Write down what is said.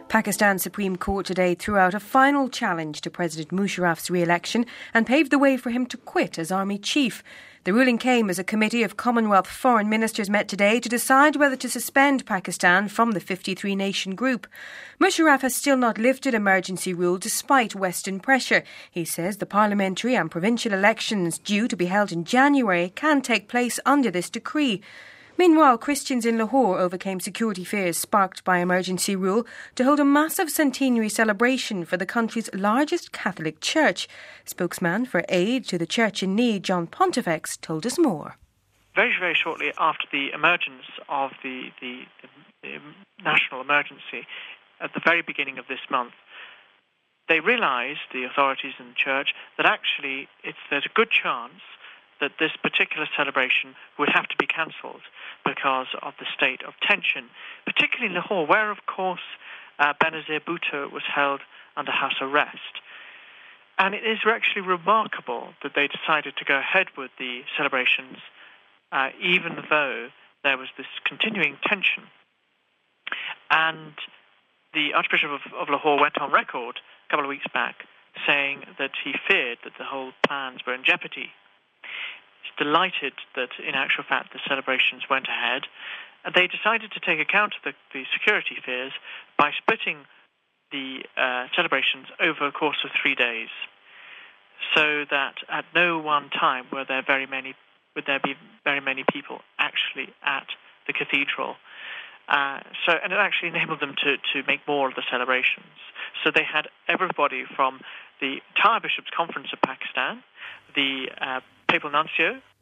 Pakistan's Supreme Court today threw out a final challenge to President Musharraf's re-election and paved the way for him to quit as army chief. The ruling came as a committee of Commonwealth foreign ministers met today to decide whether to suspend Pakistan from the 53-nation group. Musharraf has still not lifted emergency rule despite Western pressure. He says the parliamentary and provincial elections due to be held in January can take place under this decree. Meanwhile, Christians in Lahore overcame security fears sparked by emergency rule to hold a massive centenary celebration for the country's largest Catholic church. Spokesman for Aid to the Church in Need, John Pontifex, told us more. Very, very shortly after the emergence of the national emergency at the very beginning of this month, they realised, the authorities in the church, that actually there's a good chance that this particular celebration would have to be cancelled because of the state of tension, particularly in Lahore, where, of course, Benazir Bhutto was held under house arrest. And it is actually remarkable that they decided to go ahead with the celebrations, even though there was this continuing tension. And the Archbishop of Lahore went on record a couple of weeks back saying that he feared that the whole plans were in jeopardy. He's delighted that, in actual fact, the celebrations went ahead. And they decided to take account of the security fears by splitting the celebrations over a course of 3 days, so that at no one time would there be very many people actually at the cathedral. And it actually enabled them to make more of the celebrations. So they had everybody from the entire Bishops' Conference of Pakistan, the Papal Nuncio,